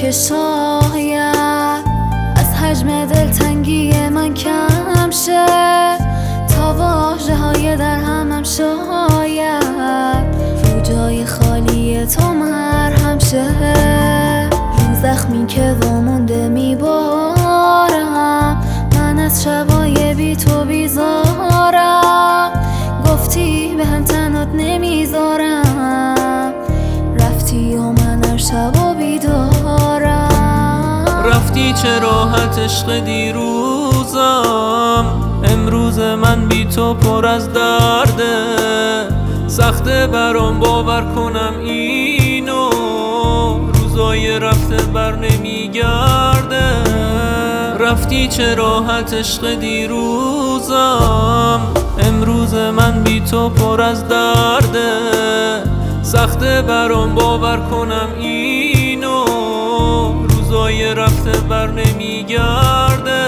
که شاید از حجم دلتنگی من کم شه، تا واژه های در همم شاید رو جای خالی تو مرهم شه. رو زخمی که وامونده میبارم، من از شبای بی تو بیزارم. گفتی به هم تنات نمیذارم، رفتی و من هر شب و بیدارم. رفتی چه راحت عشق دیروزم، امروز من بی تو پر از درده. سخته برام باور کنم اینو، روزای رفته بر نمیگرده. رفتی چه راحت عشق دیروزم، امروز من بی تو پر از درده. سخته برام باور کنم اینو، روزای رفته بر نمیگرده.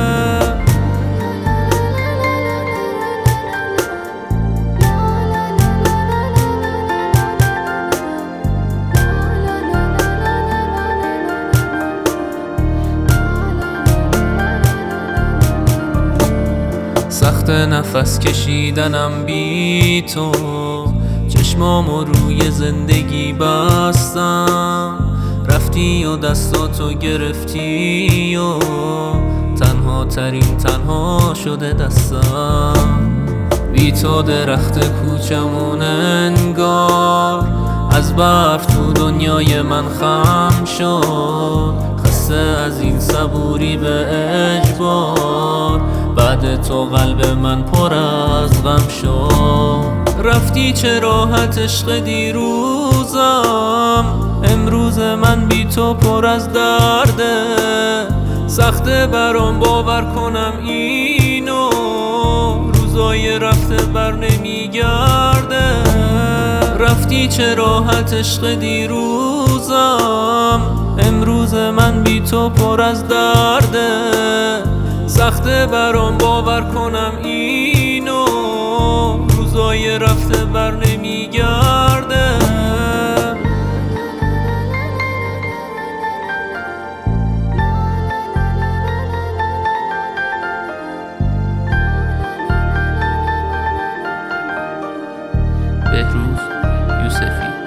سخت نفس کشیدنم بی تو، چشمامو روی زندگی بستم. رفتی و دستاتو گرفتی و تنها ترین تنها شده دستم. بی تو درخت کوچمون انگار از برف تو دنیای من خم شد. خسته از این صبوری به اجبار، بعد تو قلب من پر از غم شد. رفتی چه راحت عشق دیروزم، امروز من بی تو پر از درده. سخته برام باور کنم اینو، روزای رفته بر نمیگرده. رفتی چه راحت عشق دیروزم، امروز من بی تو پر از درده. سخته برام باور کنم اینو، روزای رفته بر نمیگرده. بهروز یوسفی